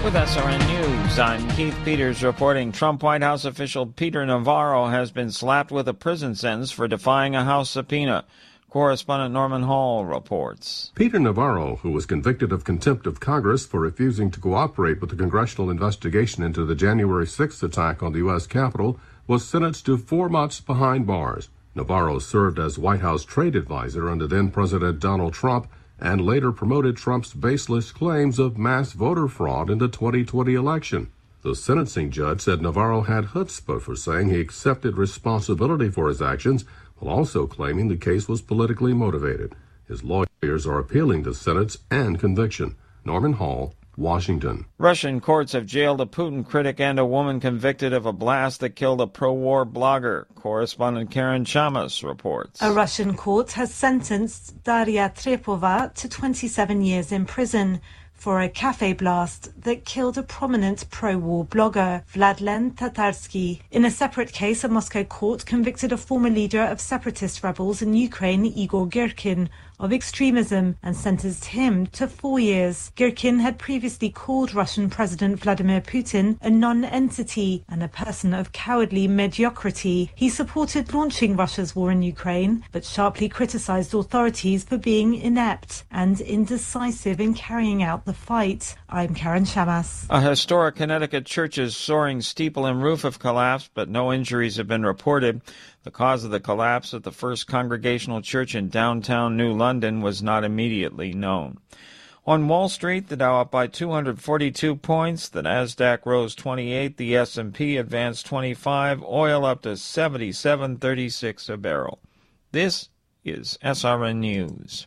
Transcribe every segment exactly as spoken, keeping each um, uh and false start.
With S R N News, I'm Keith Peters reporting Trump White House official Peter Navarro has been slapped with a prison sentence for defying a House subpoena. Correspondent Norman Hall reports. Peter Navarro, who was convicted of contempt of Congress for refusing to cooperate with the congressional investigation into the January sixth attack on the U S Capitol, was sentenced to four months behind bars. Navarro served as White House trade advisor under then-President Donald Trump and later promoted Trump's baseless claims of mass voter fraud in the twenty twenty election. The sentencing judge said Navarro had chutzpah for saying he accepted responsibility for his actions, while also claiming the case was politically motivated. His lawyers are appealing the sentence and conviction. Norman Hall, Washington. Russian courts have jailed a Putin critic and a woman convicted of a blast that killed a pro-war blogger. Correspondent Karen Chamas reports. A Russian court has sentenced Daria Trepova to twenty-seven years in prison for a cafe blast that killed a prominent pro-war blogger, Vladlen Tatarsky. In a separate case, a Moscow court convicted a former leader of separatist rebels in Ukraine, Igor Girkin, of extremism and sentenced him to four years. Girkin had previously called Russian President Vladimir Putin a non-entity and a person of cowardly mediocrity. He supported launching Russia's war in Ukraine, but sharply criticized authorities for being inept and indecisive in carrying out the fight. I'm Karen Shamas. A historic Connecticut church's soaring steeple and roof have collapsed, but no injuries have been reported. The cause of the collapse at the First Congregational Church in downtown New London was not immediately known. On Wall Street, the Dow up by two hundred forty-two points, the Nasdaq rose twenty-eight, the S and P advanced twenty-five, oil up to seventy-seven thirty-six a barrel. This is S R N News.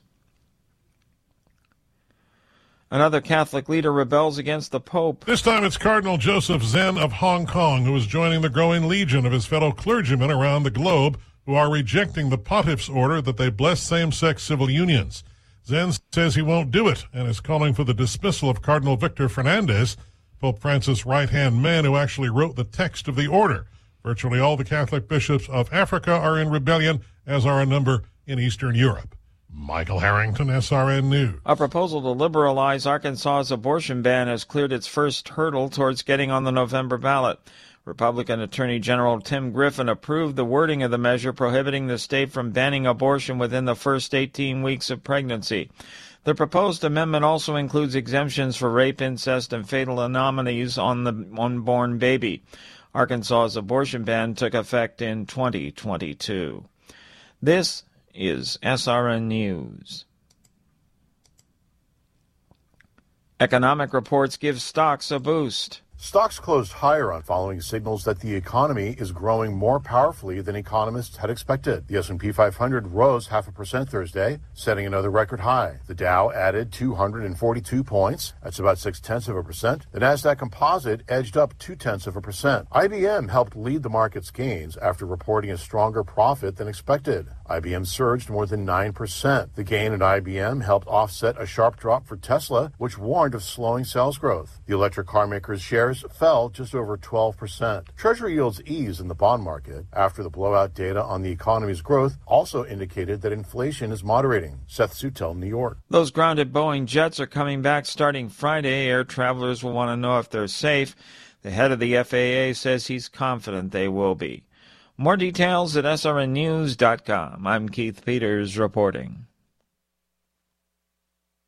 Another Catholic leader rebels against the Pope. This time it's Cardinal Joseph Zen of Hong Kong, who is joining the growing legion of his fellow clergymen around the globe who are rejecting the pontiff's order that they bless same-sex civil unions. Zen says he won't do it and is calling for the dismissal of Cardinal Victor Fernandez, Pope Francis' right-hand man who actually wrote the text of the order. Virtually all the Catholic bishops of Africa are in rebellion, as are a number in Eastern Europe. Michael Harrington, S R N News. A proposal to liberalize Arkansas's abortion ban has cleared its first hurdle towards getting on the November ballot. Republican Attorney General Tim Griffin approved the wording of the measure prohibiting the state from banning abortion within the first eighteen weeks of pregnancy. The proposed amendment also includes exemptions for rape, incest, and fatal anomalies on the unborn baby. Arkansas's abortion ban took effect in twenty twenty-two. This is S R N News. Economic reports give stocks a boost. Stocks closed higher on following signals that the economy is growing more powerfully than economists had expected. The S and P five hundred rose half a percent Thursday, setting another record high. The Dow added two hundred forty-two points. That's about six-tenths of a percent. The Nasdaq Composite edged up two-tenths of a percent. I B M helped lead the market's gains after reporting a stronger profit than expected. I B M surged more than nine percent. The gain at I B M helped offset a sharp drop for Tesla, which warned of slowing sales growth. The electric car maker's shares fell just over twelve percent. Treasury yields eased in the bond market after the blowout data on the economy's growth also indicated that inflation is moderating. Seth Sutel, New York. Those grounded Boeing jets are coming back starting Friday. Air travelers will want to know if they're safe. The head of the F A A says he's confident they will be. More details at S R N news dot com. I'm Keith Peters reporting.